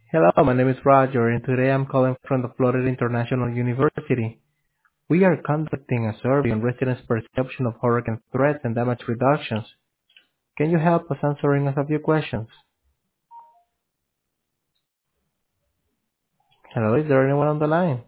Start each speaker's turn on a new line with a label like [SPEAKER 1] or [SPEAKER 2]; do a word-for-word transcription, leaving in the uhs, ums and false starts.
[SPEAKER 1] Hello, my name is Roger, and today I'm calling from the Florida International University. We are conducting a survey on residents' perception of hurricane threats and damage reductions. Can you help us answering a few questions? Hello, is there anyone on the line?